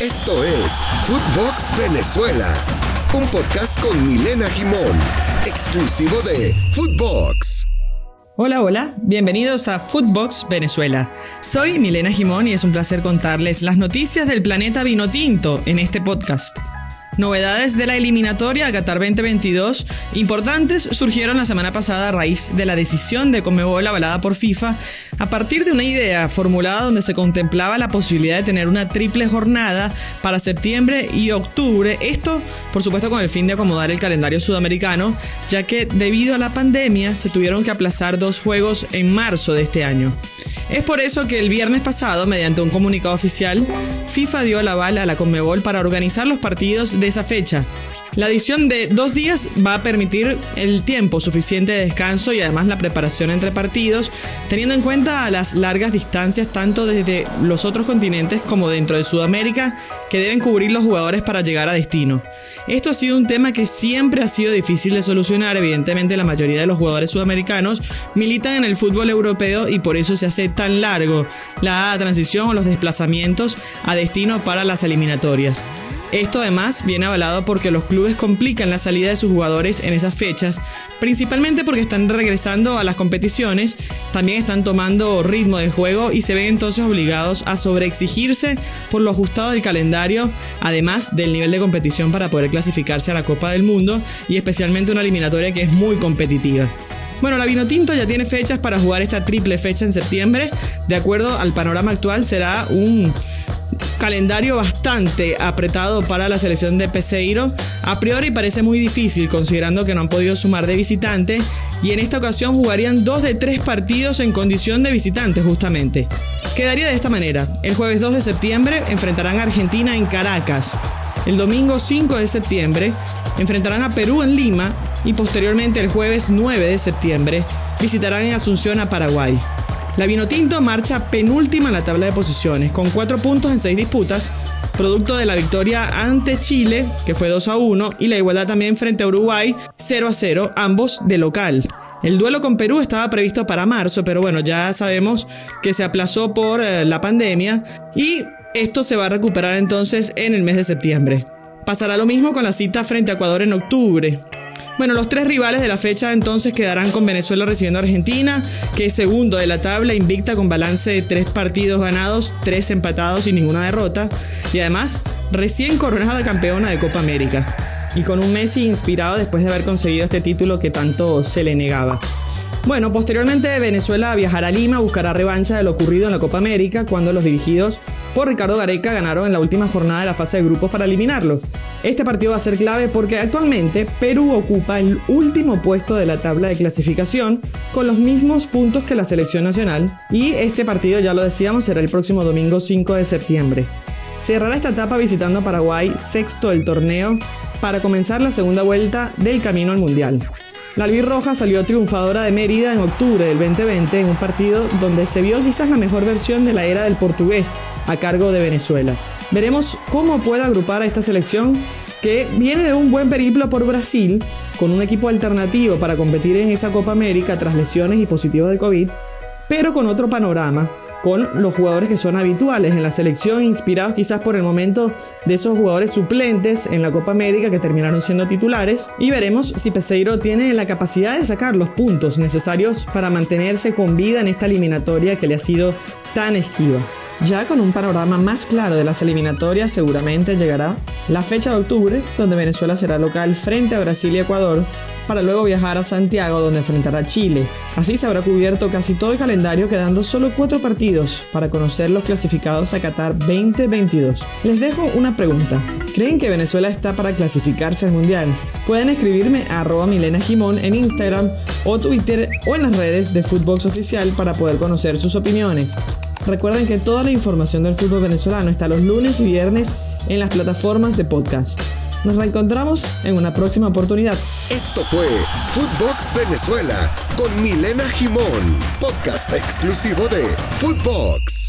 Esto es Footbox Venezuela, un podcast con Milena Gimón, exclusivo de Footbox. Hola, bienvenidos a Footbox Venezuela. Soy Milena Gimón y es un placer contarles las noticias del planeta vinotinto en este podcast. Novedades de la eliminatoria a Qatar 2022 importantes surgieron la semana pasada a raíz de la decisión de Conmebol avalada por FIFA a partir de una idea formulada donde se contemplaba la posibilidad de tener una triple jornada para septiembre y octubre, esto por supuesto con el fin de acomodar el calendario sudamericano, ya que debido a la pandemia se tuvieron que aplazar 2 juegos en marzo de este año. Es por eso que el viernes pasado, mediante un comunicado oficial, FIFA dio el aval a la Conmebol para organizar los partidos de esa fecha. La adición de 2 días va a permitir el tiempo suficiente de descanso y además la preparación entre partidos, teniendo en cuenta las largas distancias tanto desde los otros continentes como dentro de Sudamérica que deben cubrir los jugadores para llegar a destino. Esto ha sido un tema que siempre ha sido difícil de solucionar. Evidentemente la mayoría de los jugadores sudamericanos militan en el fútbol europeo y por eso se hace tan largo la transición o los desplazamientos a destino para las eliminatorias. Esto además viene avalado porque los clubes complican la salida de sus jugadores en esas fechas, principalmente porque están regresando a las competiciones, también están tomando ritmo de juego y se ven entonces obligados a sobreexigirse por lo ajustado del calendario, además del nivel de competición para poder clasificarse a la Copa del Mundo y especialmente una eliminatoria que es muy competitiva. Bueno, la Vinotinto ya tiene fechas para jugar esta triple fecha en septiembre. De acuerdo al panorama actual, será un calendario bastante apretado para la selección de Peseiro. A priori parece muy difícil considerando que no han podido sumar de visitante y en esta ocasión jugarían 2 de 3 partidos en condición de visitante justamente. Quedaría de esta manera: el jueves 2 de septiembre enfrentarán a Argentina en Caracas, el domingo 5 de septiembre enfrentarán a Perú en Lima y posteriormente el jueves 9 de septiembre visitarán en Asunción a Paraguay. La Vinotinto marcha penúltima en la tabla de posiciones, con 4 puntos en 6 disputas, producto de la victoria ante Chile, que fue 2-1, y la igualdad también frente a Uruguay, 0-0, ambos de local. El duelo con Perú estaba previsto para marzo, pero bueno, ya sabemos que se aplazó por la pandemia y esto se va a recuperar entonces en el mes de septiembre. Pasará lo mismo con la cita frente a Ecuador en octubre. Bueno, los 3 rivales de la fecha entonces quedarán con Venezuela recibiendo a Argentina, que es segundo de la tabla, invicta con balance de 3 partidos ganados, 3 empatados y ninguna derrota, y además recién coronada campeona de Copa América, y con un Messi inspirado después de haber conseguido este título que tanto se le negaba. Bueno, posteriormente Venezuela viajará a Lima, buscará revancha de lo ocurrido en la Copa América cuando los dirigidos por Ricardo Gareca ganaron en la última jornada de la fase de grupos para eliminarlo. Este partido va a ser clave porque actualmente Perú ocupa el último puesto de la tabla de clasificación con los mismos puntos que la selección nacional y este partido, ya lo decíamos, será el próximo domingo 5 de septiembre. Cerrará esta etapa visitando a Paraguay, sexto del torneo, para comenzar la segunda vuelta del camino al Mundial. La albirroja salió triunfadora de Mérida en octubre del 2020 en un partido donde se vio quizás la mejor versión de la era del portugués a cargo de Venezuela. Veremos cómo puede agrupar a esta selección que viene de un buen periplo por Brasil con un equipo alternativo para competir en esa Copa América tras lesiones y positivos de COVID, pero con otro panorama, con los jugadores que son habituales en la selección, inspirados quizás por el momento de esos jugadores suplentes en la Copa América que terminaron siendo titulares, y veremos si Peseiro tiene la capacidad de sacar los puntos necesarios para mantenerse con vida en esta eliminatoria que le ha sido tan esquiva. Ya con un panorama más claro de las eliminatorias, seguramente llegará la fecha de octubre, donde Venezuela será local frente a Brasil y Ecuador, para luego viajar a Santiago, donde enfrentará a Chile. Así se habrá cubierto casi todo el calendario, quedando solo 4 partidos para conocer los clasificados a Qatar 2022. Les dejo una pregunta: ¿creen que Venezuela está para clasificarse al Mundial? Pueden escribirme a @milenagimón en Instagram o Twitter o en las redes de Footbox Oficial para poder conocer sus opiniones. Recuerden que toda la información del fútbol venezolano está los lunes y viernes en las plataformas de podcast. Nos reencontramos en una próxima oportunidad. Esto fue Footbox Venezuela con Milena Gimón, podcast exclusivo de Footbox.